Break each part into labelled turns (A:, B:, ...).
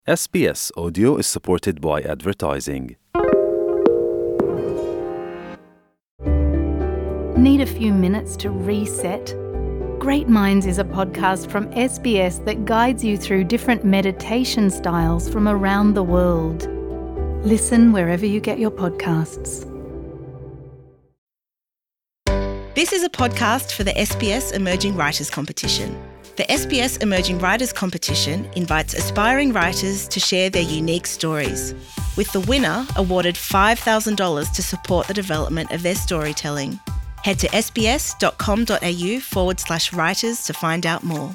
A: SBS Audio is supported by advertising.
B: Need a few minutes to reset? Great Minds is a podcast from SBS that guides you through different meditation styles from around the world. Listen wherever you get your podcasts.
C: This is a podcast for the SBS Emerging Writers Competition. The SBS Emerging Writers Competition invites aspiring writers to share their unique stories, with the winner awarded $5,000 to support the development of their storytelling. Head to sbs.com.au/writers to find out more.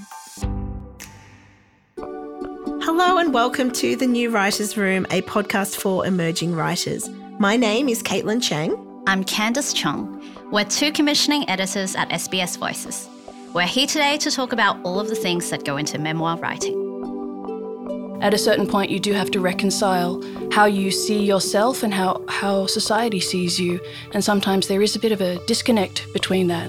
C: Hello and welcome to The New Writers Room, a podcast for emerging writers. My name is Caitlin Chang.
D: I'm Candice Chong. We're two commissioning editors at SBS Voices. We're here today to talk about all of the things that go into memoir writing.
E: At a certain point, you do have to reconcile how you see yourself and how society sees you. And sometimes there is a bit of a disconnect between that.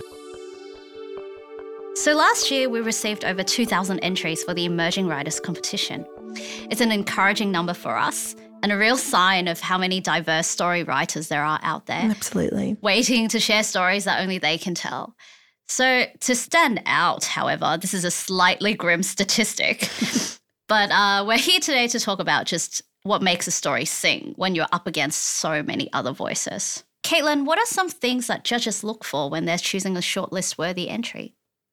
D: So last year, we received over 2,000 entries for the Emerging Writers Competition. It's an encouraging number for us and a real sign of how many diverse story writers there are out there.
C: Absolutely.
D: Waiting to share stories that only they can tell. So to stand out, however, this is a slightly grim statistic. But we're here today to talk about just what makes a story sing when you're up against so many other voices. Caitlin, what are some things that judges look for when they're choosing a shortlist-worthy entry?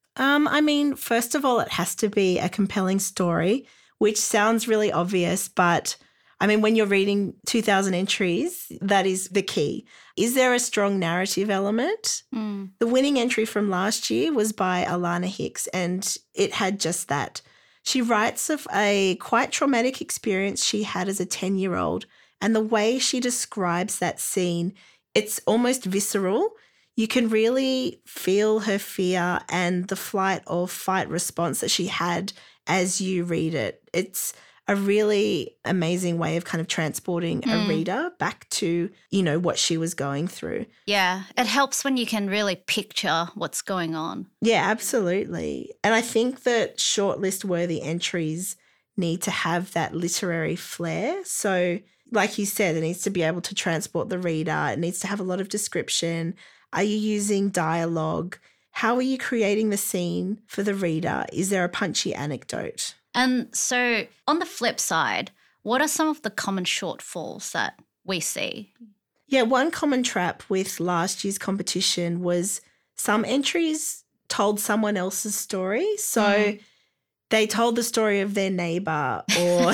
C: First of all, it has to be a compelling story, which sounds really obvious, but when you're reading 2,000 entries, that is the key. Is there a strong narrative element? The winning entry from last year was by Alana Hicks, and it had just that. She writes of a quite traumatic experience she had as a 10-year-old, and the way she describes that scene, it's almost visceral. You can really feel her fear and the flight or fight response that she had as you read it. It's a really amazing way of kind of transporting a reader back to, what she was going through.
D: Yeah, it helps when you can really picture what's going on.
C: Yeah, absolutely. And I think that shortlist-worthy entries need to have that literary flair. So like you said, it needs to be able to transport the reader. It needs to have a lot of description. Are you using dialogue? How are you creating the scene for the reader? Is there a punchy anecdote?
D: And so on the flip side, what are some of the common shortfalls that we see?
C: Yeah, one common trap with last year's competition was some entries told someone else's story. So they told the story of their neighbour or,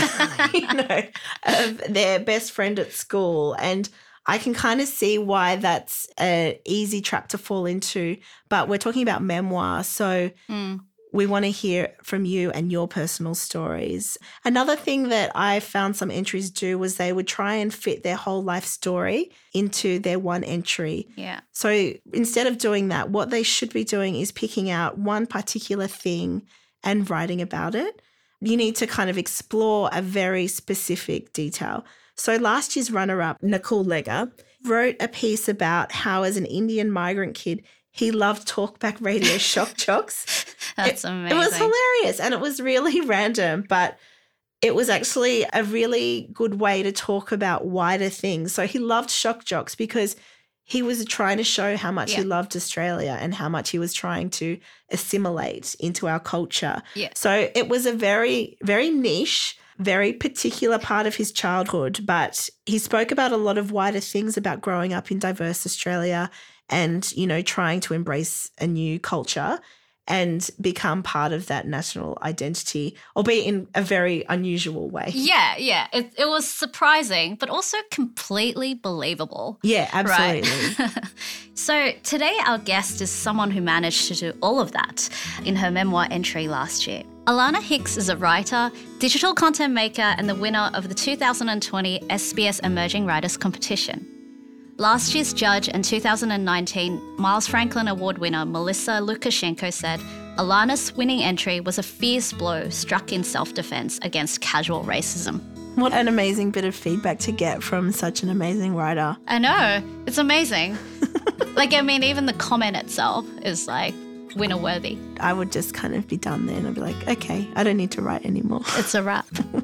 C: of their best friend at school. And I can kind of see why that's an easy trap to fall into. But we're talking about memoir, so we want to hear from you and your personal stories. Another thing that I found some entries do was they would try and fit their whole life story into their one entry.
D: Yeah.
C: So instead of doing that, what they should be doing is picking out one particular thing and writing about it. You need to kind of explore a very specific detail. So last year's runner-up, Nicole Legger, wrote a piece about how as an Indian migrant kid, he loved talkback radio shock jocks.
D: That's amazing.
C: It was hilarious and it was really random, but it was actually a really good way to talk about wider things. So he loved shock jocks because he was trying to show how much he loved Australia and how much he was trying to assimilate into our culture.
D: Yeah.
C: So it was a very, very niche, very particular part of his childhood, but he spoke about a lot of wider things about growing up in diverse Australia and, trying to embrace a new culture and become part of that national identity, albeit in a very unusual way.
D: Yeah. It was surprising, but also completely believable.
C: Yeah, absolutely.
D: Right? So today our guest is someone who managed to do all of that in her memoir entry last year. Alana Hicks is a writer, digital content maker, and the winner of the 2020 SBS Emerging Writers Competition. Last year's judge and 2019 Miles Franklin Award winner Melissa Lukashenko said Alana's winning entry was a fierce blow struck in self-defense against casual racism.
C: What an amazing bit of feedback to get from such an amazing writer.
D: I know. It's amazing. Even the comment itself is winner worthy.
C: I would just kind of be done then. I'd be like, okay, I don't need to write anymore.
D: It's a wrap.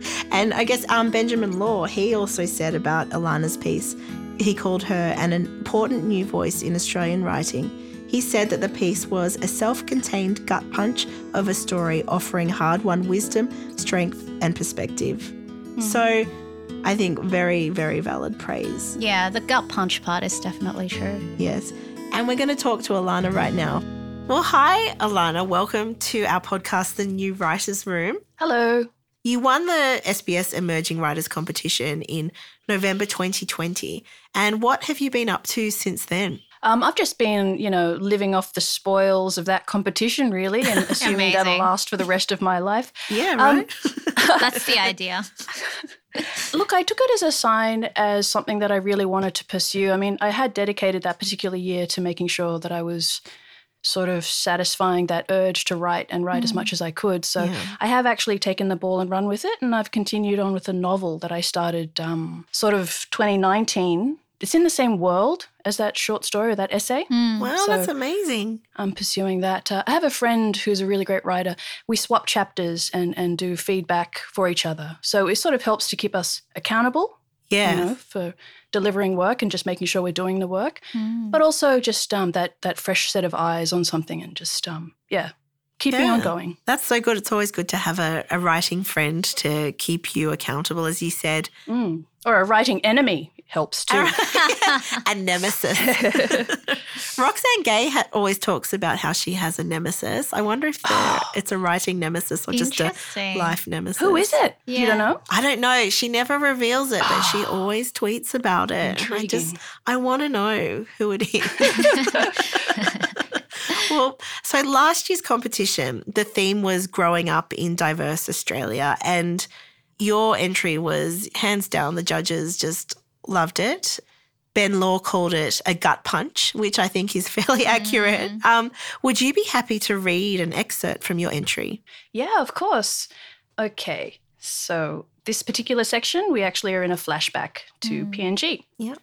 C: And I guess Benjamin Law, he also said about Alana's piece, he called her an important new voice in Australian writing. He said that the piece was a self-contained gut punch of a story offering hard-won wisdom, strength and perspective. So I think very, very valid praise.
D: Yeah, the gut punch part is definitely true.
C: Yes. And we're going to talk to Alana right now. Well, hi, Alana. Welcome to our podcast, The New Writers' Room.
E: Hello.
C: You won the SBS Emerging Writers Competition in November 2020. And what have you been up to since then?
E: I've just been, living off the spoils of that competition, really, and assuming that'll last for the rest of my life.
C: Yeah, right.
D: That's the idea.
E: Look, I took it as a sign as something that I really wanted to pursue. I mean, I had dedicated that particular year to making sure that I was sort of satisfying that urge to write and write as much as I could. So I have actually taken the ball and run with it, and I've continued on with a novel that I started sort of 2019. It's in the same world as that short story or that essay.
C: Wow, so that's amazing.
E: I'm pursuing that. I have a friend who's a really great writer. We swap chapters and do feedback for each other. So it sort of helps to keep us accountable, for delivering work and just making sure we're doing the work, but also just that fresh set of eyes on something and just, keeping on going.
C: That's so good. It's always good to have a writing friend to keep you accountable, as you said.
E: Or a writing enemy helps too.
C: A nemesis. Roxane Gay always talks about how she has a nemesis. I wonder if it's a writing nemesis or just a life nemesis.
E: Who is it?
D: Yeah.
E: You don't know?
C: I don't know. She never reveals it, but she always tweets about it.
E: Intriguing.
C: I want to know who it is. Well, so last year's competition, the theme was growing up in diverse Australia, and your entry was hands down, the judges just loved it. Ben Law called it a gut punch, which I think is fairly accurate. Would you be happy to read an excerpt from your entry?
E: Yeah, of course. Okay, so this particular section, we actually are in a flashback to PNG.
C: Yeah.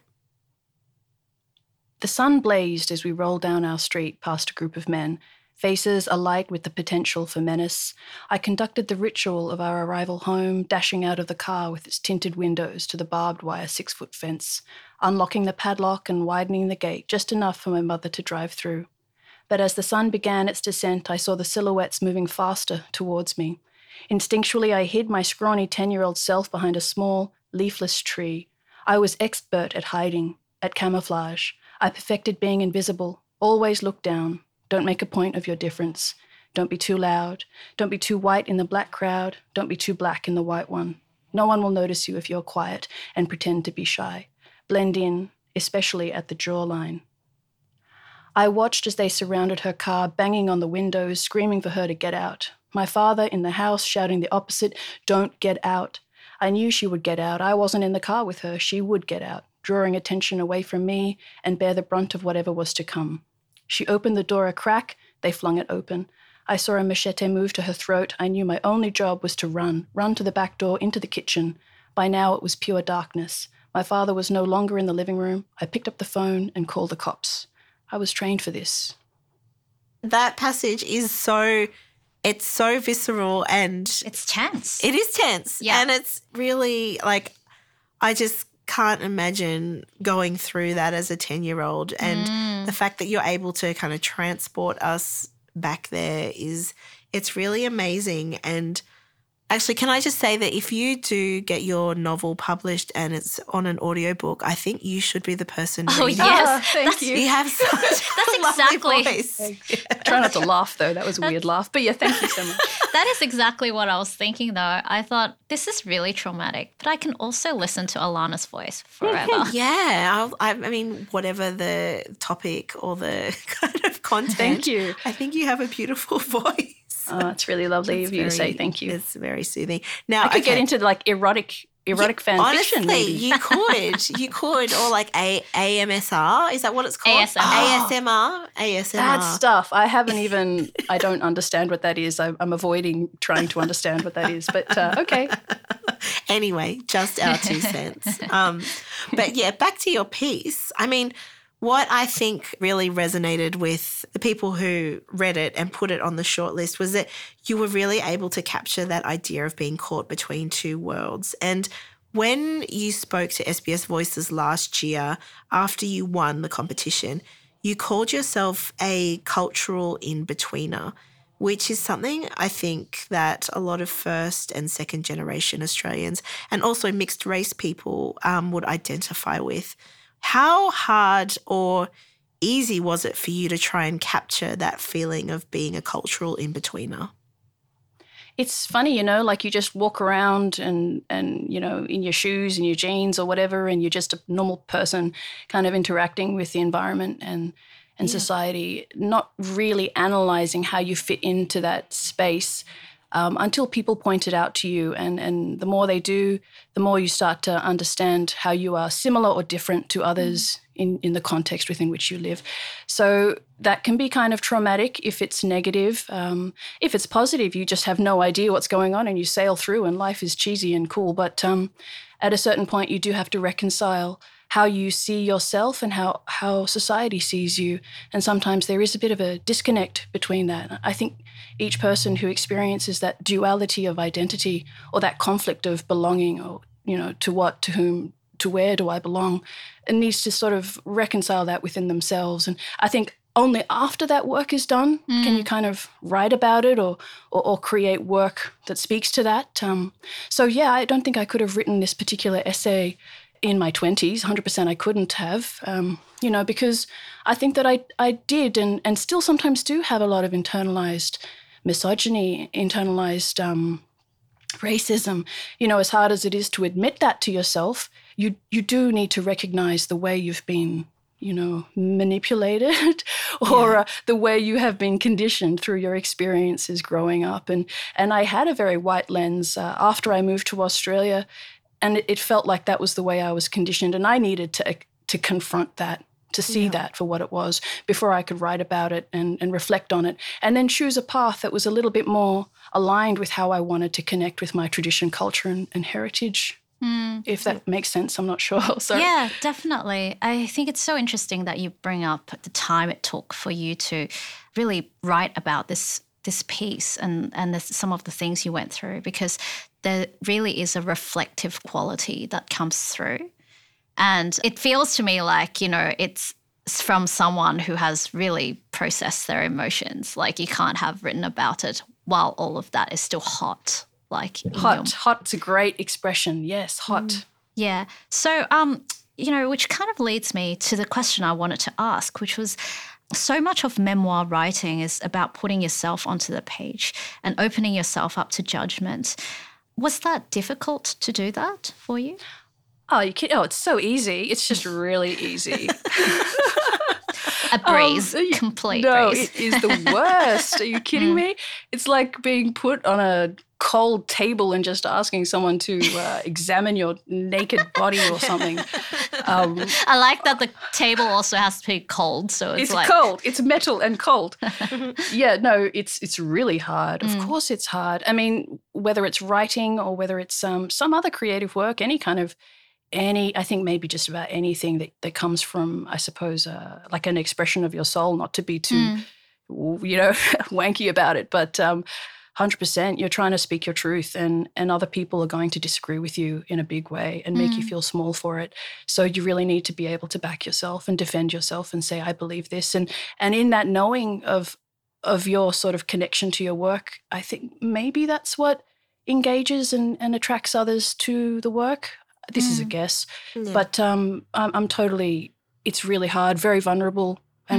E: The sun blazed as we rolled down our street past a group of men, faces alight with the potential for menace. I conducted the ritual of our arrival home, dashing out of the car with its tinted windows to the barbed wire 6-foot fence, unlocking the padlock and widening the gate just enough for my mother to drive through. But as the sun began its descent, I saw the silhouettes moving faster towards me. Instinctually, I hid my scrawny 10-year-old self behind a small, leafless tree. I was expert at hiding, at camouflage. I perfected being invisible. Always look down. Don't make a point of your difference. Don't be too loud. Don't be too white in the black crowd. Don't be too black in the white one. No one will notice you if you're quiet and pretend to be shy. Blend in, especially at the jawline. I watched as they surrounded her car, banging on the windows, screaming for her to get out. My father in the house shouting the opposite, "Don't get out." I knew she would get out. I wasn't in the car with her. She would get out, drawing attention away from me and bear the brunt of whatever was to come. She opened the door a crack. They flung it open. I saw a machete move to her throat. I knew my only job was to run to the back door, into the kitchen. By now it was pure darkness. My father was no longer in the living room. I picked up the phone and called the cops. I was trained for this.
C: That passage is so visceral and
D: It's tense.
C: it is tense.
D: Yeah.
C: And it's really I just can't imagine going through that as a 10-year-old. And the fact that you're able to kind of transport us back there it's really amazing. And actually, can I just say that if you do get your novel published and it's on an audiobook, I think you should be the person reading it.
D: yes.
E: Thank you.
C: You have such a lovely
D: exactly-
C: voice.
E: Try not to laugh, though. That was a weird laugh. But yeah, thank you so much.
D: That is exactly what I was thinking, though. I thought, this is really traumatic, but I can also listen to Alana's voice forever.
C: Yeah, I mean, whatever the topic or the kind of content.
E: Thank you.
C: I think you have a beautiful voice.
E: Oh, it's really lovely of you to say thank you.
C: It's very soothing. Now,
E: I could get into erotic fan fiction.
C: Honestly,
E: Maybe.
C: you could, or AMSR. Is that what it's called?
D: ASMR.
C: ASMR.
E: That stuff. I don't understand what that is. I'm avoiding trying to understand what that is. But okay.
C: Anyway, just our 2 cents. But yeah, back to your piece. I mean, What I think really resonated with the people who read it and put it on the shortlist was that you were really able to capture that idea of being caught between two worlds. And when you spoke to SBS Voices last year after you won the competition, you called yourself a cultural in-betweener, which is something I think that a lot of first and second generation Australians and also mixed race people would identify with. How hard or easy was it for you to try and capture that feeling of being a cultural in-betweener?
E: It's funny, like you just walk around and in your shoes and your jeans or whatever, and you're just a normal person kind of interacting with the environment and society, not really analysing how you fit into that space until people point it out to you. And the more they do, the more you start to understand how you are similar or different to others in the context within which you live. So that can be kind of traumatic if it's negative. If it's positive, you just have no idea what's going on and you sail through and life is cheesy and cool. But at a certain point, you do have to reconcile how you see yourself and how society sees you. And sometimes there is a bit of a disconnect between that. I think each person who experiences that duality of identity or that conflict of belonging or, to what, to whom, to where do I belong, and needs to sort of reconcile that within themselves. And I think only after that work is done can you kind of write about it or create work that speaks to that. So, I don't think I could have written this particular essay in my 20s. 100% I couldn't have, because I think that I did and still sometimes do have a lot of internalized misogyny, internalized racism. As hard as it is to admit that to yourself, you do need to recognize the way you've been, manipulated or the way you have been conditioned through your experiences growing up. And I had a very white lens after I moved to Australia, and it felt like that was the way I was conditioned, and I needed to confront that, to see that for what it was before I could write about it and reflect on it, and then choose a path that was a little bit more aligned with how I wanted to connect with my tradition, culture and heritage. If that makes sense, I'm not sure. Sorry.
D: Yeah, definitely. I think it's so interesting that you bring up the time it took for you to really write about this piece and some of the things you went through, because there really is a reflective quality that comes through. And it feels to me like, it's from someone who has really processed their emotions. Like you can't have written about it while all of that is still hot.
E: Hot's a great expression. Yes, hot.
D: Yeah. So, which kind of leads me to the question I wanted to ask, which was, so much of memoir writing is about putting yourself onto the page and opening yourself up to judgment. Was that difficult to do that for you?
E: Oh, you kidding? Oh, it's so easy. It's just really easy.
D: A breeze, complete
E: no,
D: breeze.
E: It is the worst. Are you kidding me? It's like being put on a cold table and just asking someone to examine your naked body or something.
D: I like that the table also has to be cold, so it's like
E: cold. It's metal and cold. Yeah, no, it's really hard. Of course, it's hard. I mean, whether it's writing or whether it's some other creative work, I think maybe just about anything that comes from, I suppose, like an expression of your soul, not to be too, wanky about it, but 100%, you're trying to speak your truth and other people are going to disagree with you in a big way and make you feel small for it. So you really need to be able to back yourself and defend yourself and say, I believe this. And in that knowing of your sort of connection to your work, I think maybe that's what engages and attracts others to the work. This is a guess, but I'm totally. It's really hard, very vulnerable, and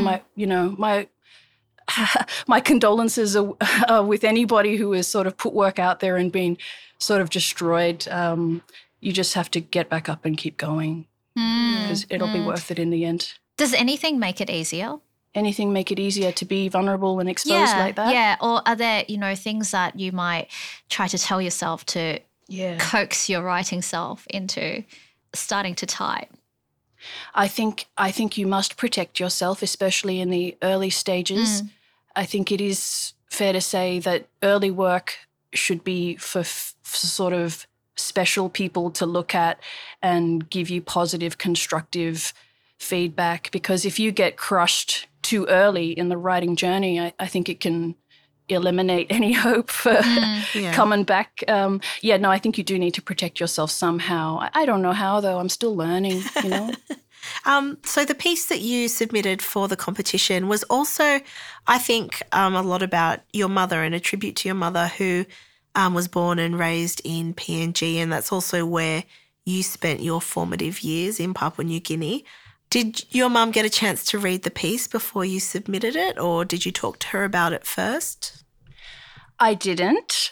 E: my condolences are with anybody who has sort of put work out there and been sort of destroyed. You just have to get back up and keep going because it'll be worth it in the end.
D: Does anything make it easier?
E: Anything make it easier to be vulnerable and exposed like that?
D: Yeah, or are there, things that you might try to tell yourself to coax your writing self into starting to type?
E: I think you must protect yourself, especially in the early stages. I think it is fair to say that early work should be for sort of special people to look at and give you positive, constructive feedback, because if you get crushed too early in the writing journey, I think it can eliminate any hope for coming back. I think you do need to protect yourself somehow. I don't know how, though. I'm still learning, you know.
C: So the piece that you submitted for the competition was also, I think, a lot about your mother and a tribute to your mother, who was born and raised in PNG, and that's also where you spent your formative years in Papua New Guinea. Did your mum get a chance to read the piece before you submitted it, or did you talk to her about it first?
E: I didn't.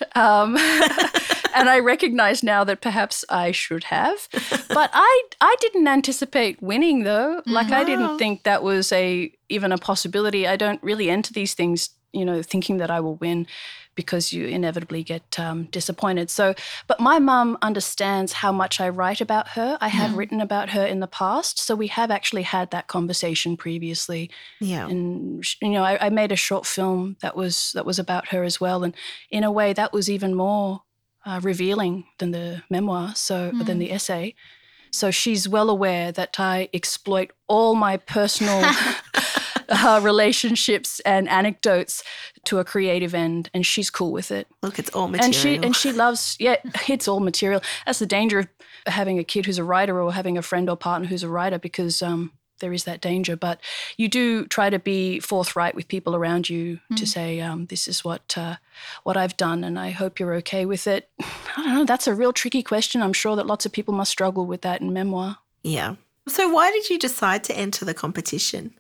E: And I recognise now that perhaps I should have. But I didn't anticipate winning, though. Like, I didn't think that was even a possibility. I don't really enter these things, you know, thinking that I will win, because you inevitably get disappointed. So, but my mum understands how much I write about her. I have written about her in the past, so we have actually had that conversation previously. Yeah, and you know, I made a short film that was about her as well, and in a way, that was even more revealing than the memoir, than the essay. So she's well aware that I exploit all my personal relationships and anecdotes to a creative end, and she's cool with it.
C: Look, it's all material.
E: And she loves, it's all material. That's the danger of having a kid who's a writer, or having a friend or partner who's a writer, because there is that danger. But you do try to be forthright with people around you to say, this is what I've done, and I hope you're okay with it. I don't know, that's a real tricky question. I'm sure that lots of people must struggle with that in memoir.
C: Yeah. So why did you decide to enter the competition?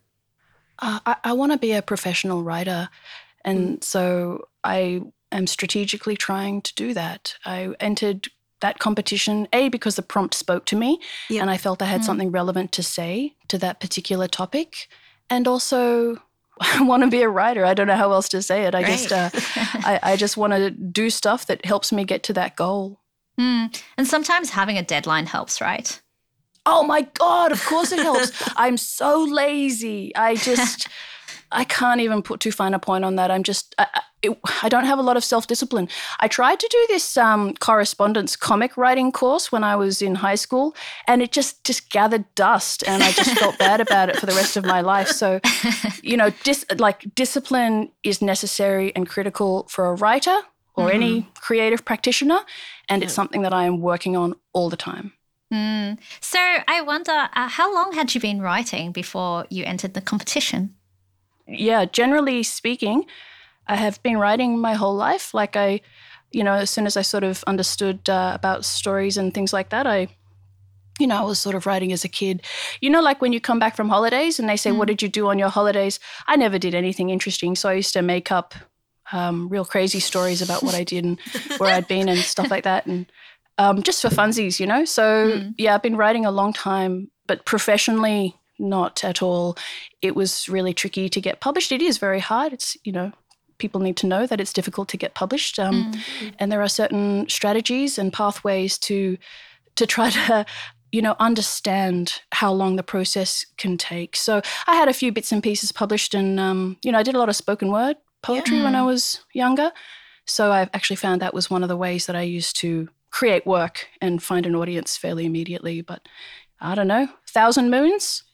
E: I want to be a professional writer, and so I am strategically trying to do that. I entered that competition, because the prompt spoke to me, and I felt I had something relevant to say to that particular topic, and also I want to be a writer. I don't know how else to say it. I just want to do stuff that helps me get to that goal.
D: And sometimes having a deadline helps, right?
E: Oh my God, of course it helps. I'm so lazy. I can't even put too fine a point on that. I don't have a lot of self-discipline. I tried to do this correspondence comic writing course when I was in high school, and it just gathered dust, and I just felt bad about it for the rest of my life. So, you know, discipline is necessary and critical for a writer or any creative practitioner, and it's something that I am working on all the time.
D: So I wonder, how long had you been writing before you entered the competition?
E: Yeah, generally speaking, I have been writing my whole life. Like as soon as I sort of understood about stories and things like that, I was sort of writing as a kid. You know, like when you come back from holidays and they say, what did you do on your holidays? I never did anything interesting. So I used to make up real crazy stories about what I did and where I'd been and stuff like that. And just for funsies, you know. So, I've been writing a long time, but professionally, not at all. It was really tricky to get published. It is very hard. It's, you know, people need to know that it's difficult to get published. And there are certain strategies and pathways to try to, you know, understand how long the process can take. So I had a few bits and pieces published, and, I did a lot of spoken word poetry when I was younger. So I've actually found that was one of the ways that I used to create work and find an audience fairly immediately. But I don't know, 1,000 moons?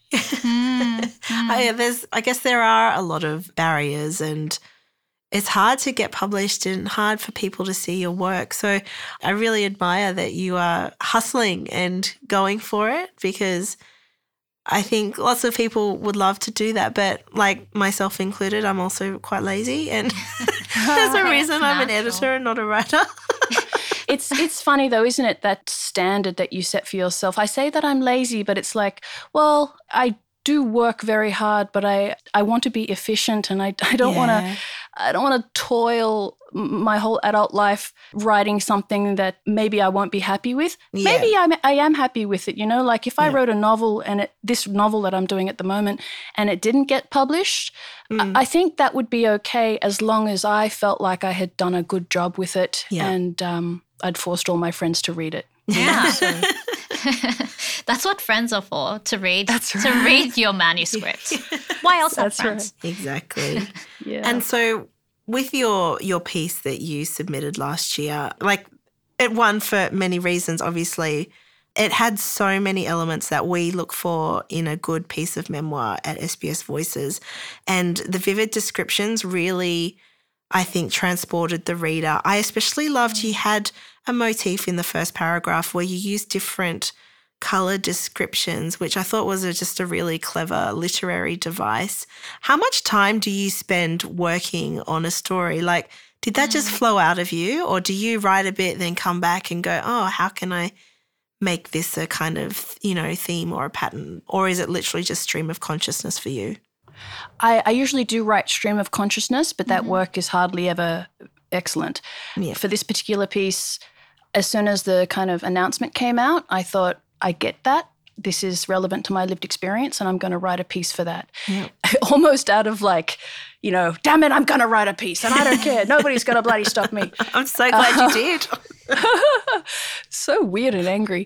C: I guess there are a lot of barriers, and it's hard to get published and hard for people to see your work. So I really admire that you are hustling and going for it, because I think lots of people would love to do that, but like myself included, I'm also quite lazy, and there's a reason I'm an editor and not a writer.
E: It's funny though, isn't it, that standard that you set for yourself? I say that I'm lazy, but it's like, well, I do work very hard, but I want to be efficient, and I don't want to toil my whole adult life writing something that maybe I won't be happy with. Yeah. Maybe I am happy with it, you know, like if I wrote a novel and this novel that I'm doing at the moment and it didn't get published, I think that would be okay as long as I felt like I had done a good job with it and I'd forced all my friends to read it.
D: Yeah. That's what friends are for, to read. That's right. To read your manuscript. Why else have friends?
C: Right. Exactly. And so with your piece that you submitted last year, like it won for many reasons, obviously, It had so many elements that we look for in a good piece of memoir at SBS Voices. And the vivid descriptions really, I think, transported the reader. I especially loved you had a motif in the first paragraph where you used different colour descriptions, which I thought was just a really clever literary device. How much time do you spend working on a story? Like, did that just flow out of you, or do you write a bit, then come back and go, oh, how can I make this a kind of, theme or a pattern? Or is it literally just stream of consciousness for you?
E: I usually do write stream of consciousness, but that work is hardly ever excellent.
C: Yeah.
E: For this particular piece, as soon as the kind of announcement came out, I thought, I get that. This is relevant to my lived experience and I'm going to write a piece for that. Yeah. Almost out of damn it, I'm going to write a piece and I don't care. Nobody's going to bloody stop me.
C: I'm so glad you did.
E: So weird and angry.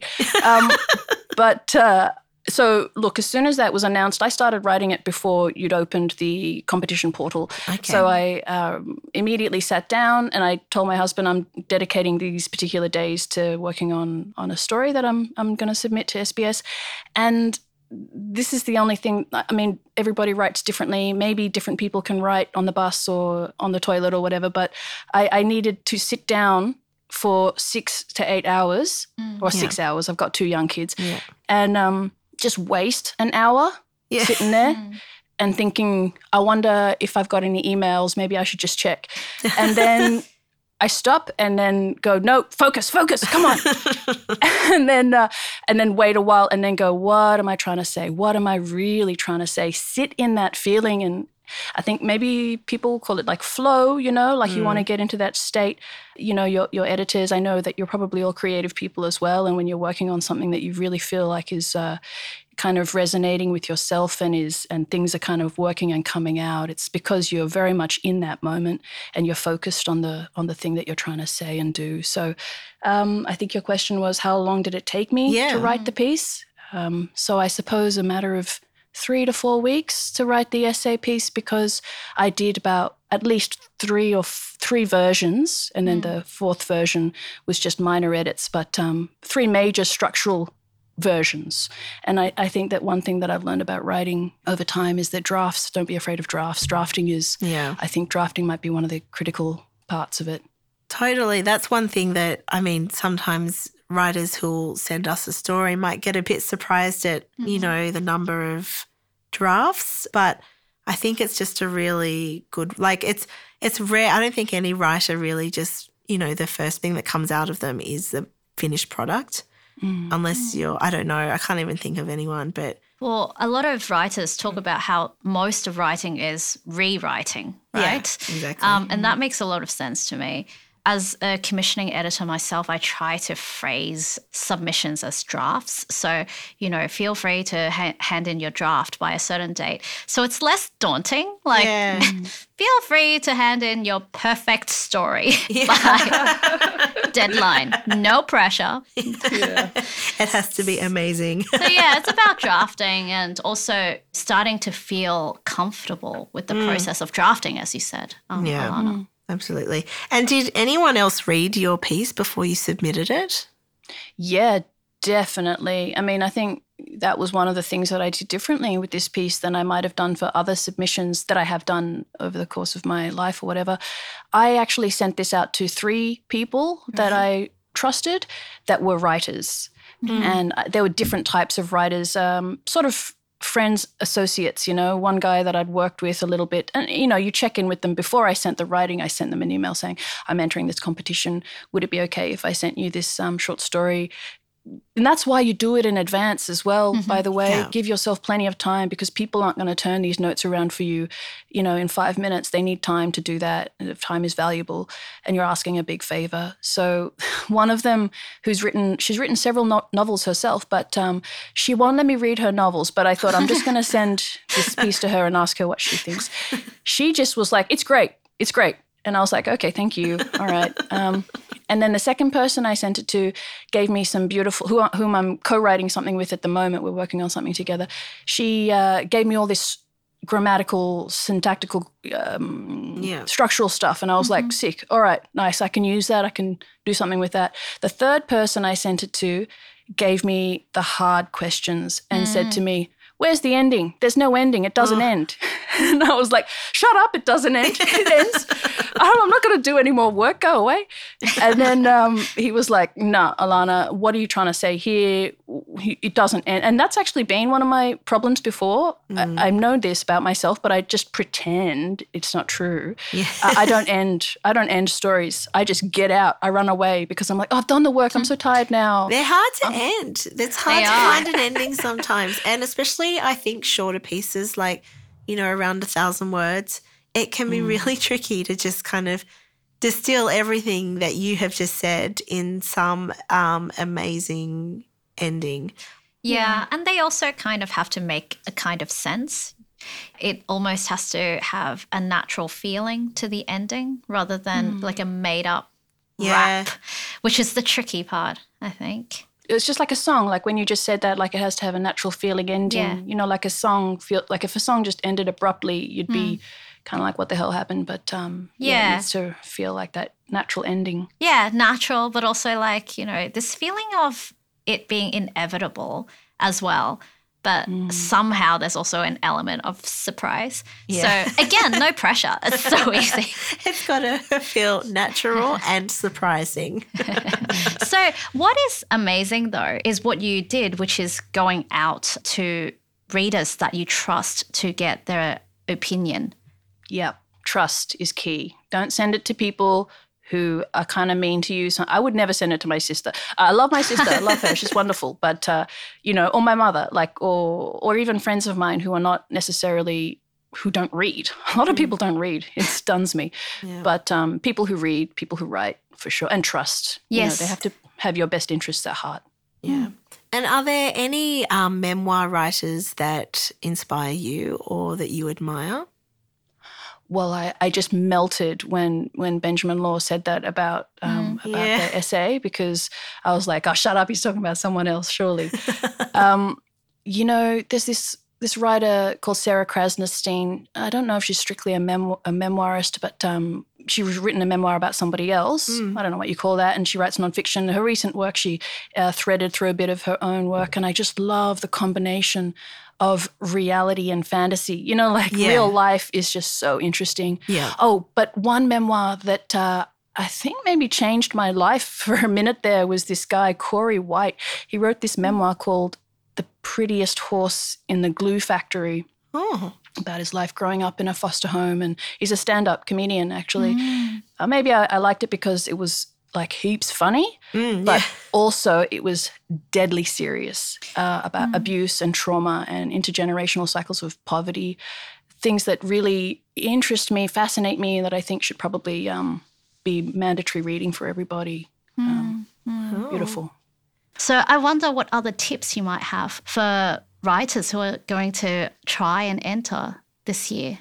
E: So, look, as soon as that was announced, I started writing it before you'd opened the competition portal. Okay. So I immediately sat down and I told my husband I'm dedicating these particular days to working on a story that I'm going to submit to SBS. And this is the only thing, everybody writes differently. Maybe different people can write on the bus or on the toilet or whatever, but I needed to sit down for 6 to 8 hours or 6 hours. I've got 2 young kids. Yeah. And just waste an hour sitting there and thinking, I wonder if I've got any emails, maybe I should just check. And then I stop and then go, no, focus, come on. and then wait a while and then go, what am I trying to say? What am I really trying to say? Sit in that feeling. And I think maybe people call it like flow, you want to get into that state. Your editors, I know that you're probably all creative people as well. And when you're working on something that you really feel like is kind of resonating with yourself and things are kind of working and coming out, it's because you're very much in that moment and you're focused on the thing that you're trying to say and do. So I think your question was, how long did it take me to write the piece? So I suppose a matter of 3 to 4 weeks to write the essay piece, because I did about at least 3 versions, and then the 4th version was just minor edits, but 3 major structural versions. And I think that one thing that I've learned about writing over time is that drafts, don't be afraid of drafts. Drafting is, I think drafting might be one of the critical parts of it.
C: Totally. That's one thing that, sometimes writers who'll send us a story might get a bit surprised at, the number of drafts, but I think it's just a really good, it's rare. I don't think any writer really just, the first thing that comes out of them is the finished product, unless I don't know, I can't even think of anyone, but.
D: Well, a lot of writers talk about how most of writing is rewriting, right?
C: Yeah, exactly.
D: And that makes a lot of sense to me. As a commissioning editor myself, I try to phrase submissions as drafts. So, feel free to hand in your draft by a certain date. So it's less daunting. Feel free to hand in your perfect story by deadline. No pressure.
C: Yeah. It has to be amazing.
D: So, it's about drafting and also starting to feel comfortable with the process of drafting, as you said, Alana.
C: Absolutely. And did anyone else read your piece before you submitted it?
E: Yeah, definitely. I think that was one of the things that I did differently with this piece than I might have done for other submissions that I have done over the course of my life or whatever. I actually sent this out to 3 people that I trusted that were writers. And there were different types of writers, sort of friends, associates, one guy that I'd worked with a little bit. And, you check in with them. Before I sent the writing, I sent them an email saying, I'm entering this competition. Would it be okay if I sent you this short story? And that's why you do it in advance as well, by the way. Yeah. Give yourself plenty of time, because people aren't going to turn these notes around for you, in 5 minutes. They need time to do that. And if time is valuable and you're asking a big favor. So one of them she's written several novels herself, but she won't let me read her novels. But I thought I'm just going to send this piece to her and ask her what she thinks. She just was like, it's great. And I was like, okay, thank you. All right. And then the second person I sent it to gave me some beautiful, whom I'm co-writing something with at the moment. We're working on something together. She gave me all this grammatical, syntactical, structural stuff. And I was like, sick. All right, nice. I can use that. I can do something with that. The third person I sent it to gave me the hard questions and said to me, where's the ending? There's no ending. It doesn't end. And I was like, shut up. It doesn't end. It ends. I'm not going to do any more work. Go away. And then he was like, no, Alana, what are you trying to say here? It doesn't end. And that's actually been one of my problems before. I know this about myself, but I just pretend it's not true. Yeah. I don't end stories. I just get out. I run away because I'm like, oh, I've done the work. I'm so tired now.
F: They're hard to end. It's hard to find an ending sometimes. And especially, I think, shorter pieces like, around 1,000 words, it can be really tricky to just kind of distill everything that you have just said in some amazing ending.
D: Yeah, and they also kind of have to make a kind of sense. It almost has to have a natural feeling to the ending rather than like a made-up rap, which is the tricky part, I think.
E: It's just like a song, like when you just said that, like it has to have a natural feeling ending.
D: Yeah.
E: Like a song, like if a song just ended abruptly, you'd be kind of like, what the hell happened? But it needs to feel like that natural ending.
D: Yeah, natural, but also like, this feeling of it being inevitable as well. But somehow there's also an element of surprise. Yeah. So again, no pressure. It's so easy.
F: It's got to feel natural and surprising.
D: So what is amazing though is what you did, which is going out to readers that you trust to get their opinion.
E: Yeah, trust is key. Don't send it to people who are kind of mean to you. So I would never send it to my sister. I love my sister. I love her. She's wonderful. But, or my mother, or even friends of mine who are not necessarily, who don't read. A lot of people don't read. It stuns me. Yeah. But people who read, people who write, for sure, and trust.
D: Yes.
E: They have to have your best interests at heart.
F: Yeah. And are there any memoir writers that inspire you or that you admire?
E: Well, I just melted when Benjamin Law said that about the essay, because I was like, oh, shut up, he's talking about someone else, surely. There's this writer called Sarah Krasnostein. I don't know if she's strictly a memoirist, but she's written a memoir about somebody else. I don't know what you call that, and she writes nonfiction. Her recent work, she threaded through a bit of her own work, and I just love the combination of reality and fantasy. Real life is just so interesting. Yeah. Oh, but one memoir that I think maybe changed my life for a minute there was this guy, Corey White. He wrote this memoir called The Prettiest Horse in the Glue Factory. Oh. About his life growing up in a foster home. And he's a stand-up comedian, actually. Maybe I liked it because it was like heaps funny, but also it was deadly serious about abuse and trauma and intergenerational cycles of poverty, things that really interest me, fascinate me, that I think should probably be mandatory reading for everybody. Beautiful.
D: So I wonder what other tips you might have for writers who are going to try and enter this year.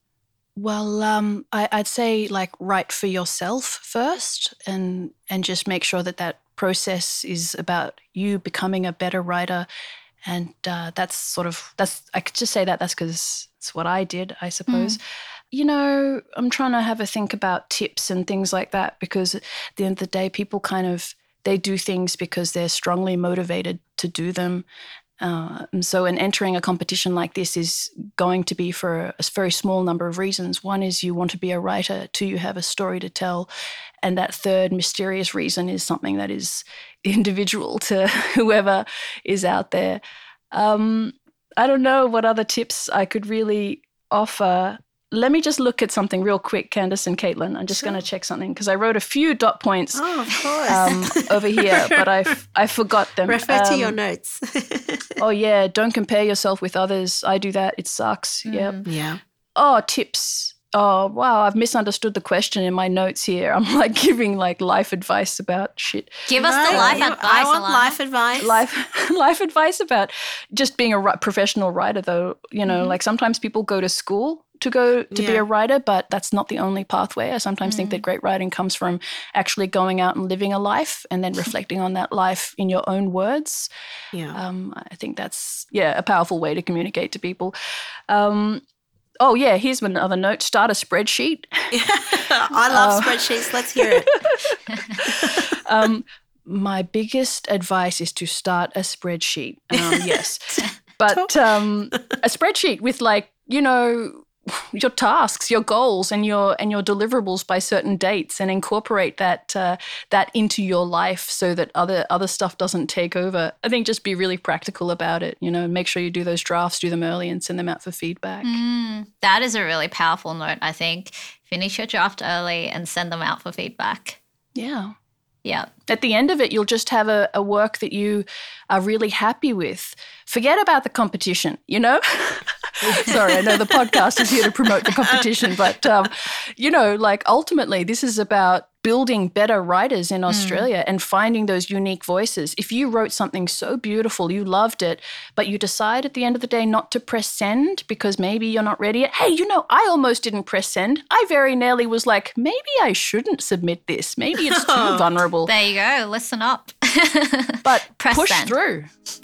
E: Well, I'd say write for yourself first and just make sure that process is about you becoming a better writer. And I could just say that's because it's what I did, I suppose. I'm trying to have a think about tips and things like that, because at the end of the day, people they do things because they're strongly motivated to do them. And so entering a competition like this is going to be for a very small number of reasons. One is you want to be a writer. Two, you have a story to tell. And that third mysterious reason is something that is individual to whoever is out there. I don't know what other tips I could really offer. Let me just look at something real quick, Candice and Caitlin. I'm just going to check something because I wrote a few dot points over here, but I forgot them.
F: Refer to your notes.
E: Oh, yeah. Don't compare yourself with others. I do that. It sucks. Yep.
F: Yeah.
E: Oh, tips. Oh, wow. I've misunderstood the question in my notes here. I'm giving life advice about shit.
D: Give us the life advice.
F: I want life advice.
E: Life advice about just being a professional writer, though. Sometimes people go to school to be a writer, but that's not the only pathway. I sometimes think that great writing comes from actually going out and living a life and then reflecting on that life in your own words. Yeah. I think that's, a powerful way to communicate to people. Here's another note. Start a spreadsheet.
F: I love spreadsheets. Let's hear it.
E: My biggest advice is to start a spreadsheet. Yes. But a spreadsheet with your tasks, your goals, and your deliverables by certain dates, and incorporate that into your life so that other stuff doesn't take over. I think just be really practical about it. Make sure you do those drafts, do them early, and send them out for feedback.
D: That is a really powerful note, I think. Finish your draft early and send them out for feedback.
E: Yeah.
D: Yeah.
E: At the end of it, you'll just have a work that you are really happy with. Forget about the competition, Sorry, I know the podcast is here to promote the competition, but, ultimately this is about building better writers in Australia and finding those unique voices. If you wrote something so beautiful, you loved it, but you decide at the end of the day not to press send because maybe you're not ready yet. Hey, I almost didn't press send. I very nearly was like, maybe I shouldn't submit this. Maybe it's too vulnerable.
D: There you go. Listen up.
E: But
D: push
E: through,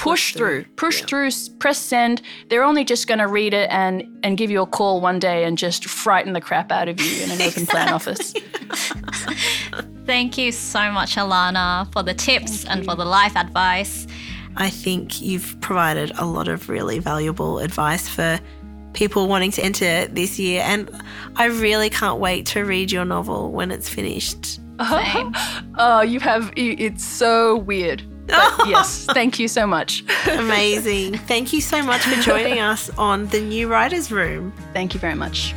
E: press send. They're only just going to read it and give you a call one day and just frighten the crap out of you in an open plan office.
D: Thank you so much, Alana, for the tips and for the life advice.
F: I think you've provided a lot of really valuable advice for people wanting to enter this year, and I really can't wait to read your novel when it's finished.
D: Same.
E: Oh, it's so weird. But yes, thank you so much.
F: Amazing. Thank you so much for joining us on The New Writers' Room.
E: Thank you very much.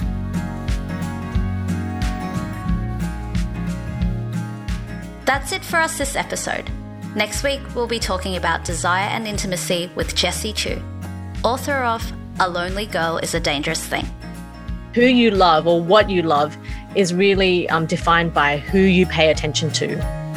D: That's it for us this episode. Next week, we'll be talking about desire and intimacy with Jessie Chu, author of A Lonely Girl is a Dangerous Thing.
G: Who you love or what you love is really defined by who you pay attention to.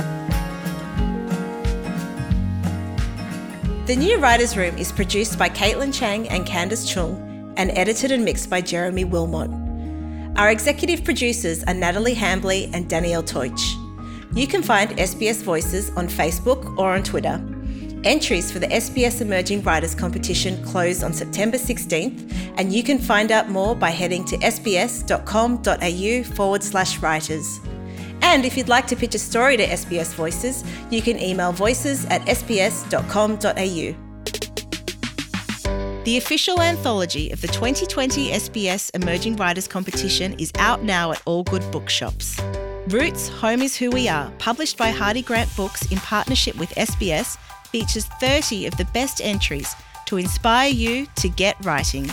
C: The New Writers' Room is produced by Caitlin Chang and Candice Chung and edited and mixed by Jeremy Wilmot. Our executive producers are Natalie Hambley and Danielle Teutsch. You can find SBS Voices on Facebook or on Twitter. Entries for the SBS Emerging Writers Competition close on September 16th, and you can find out more by heading to sbs.com.au/writers. And if you'd like to pitch a story to SBS Voices, you can email voices@sbs.com.au. The official anthology of the 2020 SBS Emerging Writers Competition is out now at all good bookshops. Roots, Home is Who We Are, published by Hardy Grant Books in partnership with SBS, features 30 of the best entries to inspire you to get writing.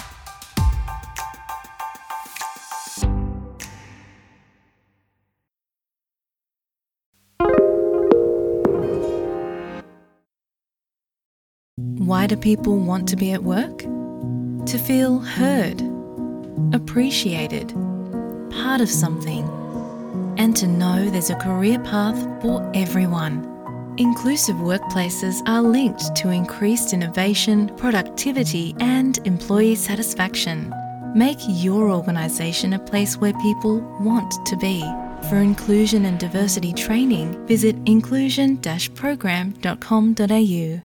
H: Why do people want to be at work? To feel heard, appreciated, part of something, and to know there's a career path for everyone. Inclusive workplaces are linked to increased innovation, productivity, and employee satisfaction. Make your organisation a place where people want to be. For inclusion and diversity training, visit inclusion-program.com.au.